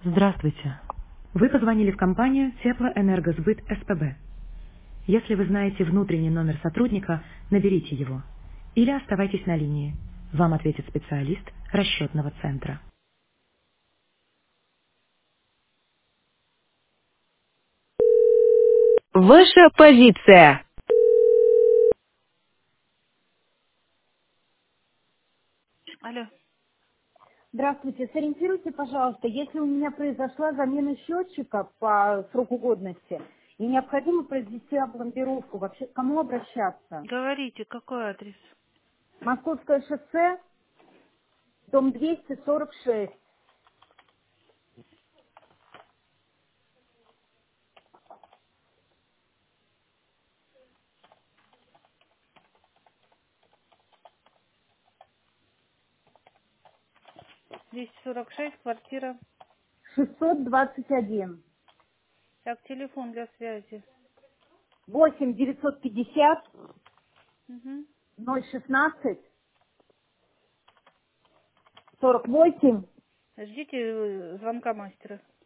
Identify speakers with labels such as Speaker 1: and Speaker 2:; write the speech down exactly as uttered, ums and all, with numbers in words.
Speaker 1: Здравствуйте. Вы позвонили в компанию Теплоэнергосбыт СПБ. Если вы знаете внутренний номер сотрудника, наберите его. Или оставайтесь на линии. Вам ответит специалист расчетного центра. Ваша позиция. Алло.
Speaker 2: Здравствуйте. Сориентируйте, пожалуйста, если у меня произошла замена счетчика по сроку годности и необходимо произвести опломбировку, вообще к кому обращаться?
Speaker 1: Говорите, какой адрес?
Speaker 2: Московское шоссе, дом двести сорок шесть.
Speaker 1: двести сорок шесть, квартира.
Speaker 2: шестьсот двадцать один.
Speaker 1: Так, телефон для связи.
Speaker 2: восемь девятьсот пятьдесят
Speaker 1: Угу.
Speaker 2: ноль шестнадцать сорок восемь.
Speaker 1: Ждите э, звонка мастера.